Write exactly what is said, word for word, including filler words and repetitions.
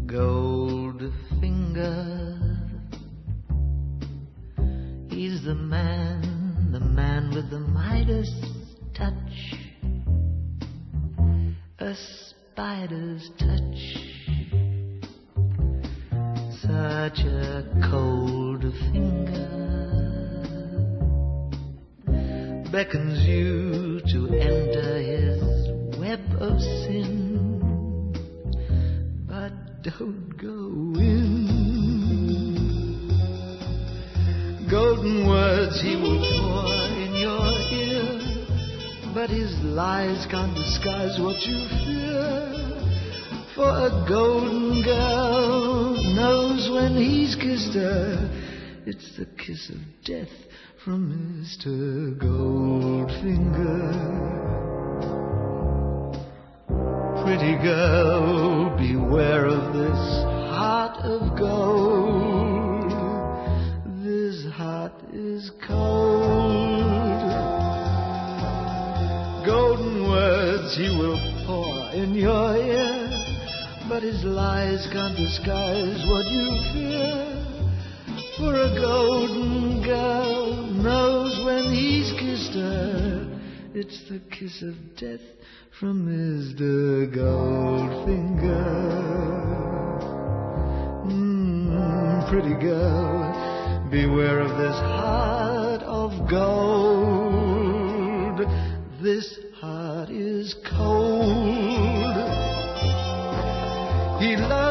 Goldfinger, he's the man, the man with the Midas touch, a spider's touch. Such a cold finger beckons you to enter his web of sin, but don't go in. Golden words he will pour in your ear, but his lies can't disguise what you fear. For a golden girl knows when he's kissed her, it's the kiss of death from Mister Goldfinger. Pretty girl, beware of this heart of gold. This heart is cold. Golden words he will pour in your ear, but his lies can't disguise what you fear. For a golden girl knows when he's kissed her, it's the kiss of death from Mister Goldfinger. Mm, pretty girl, beware of this heart of gold. This heart is cold. He loves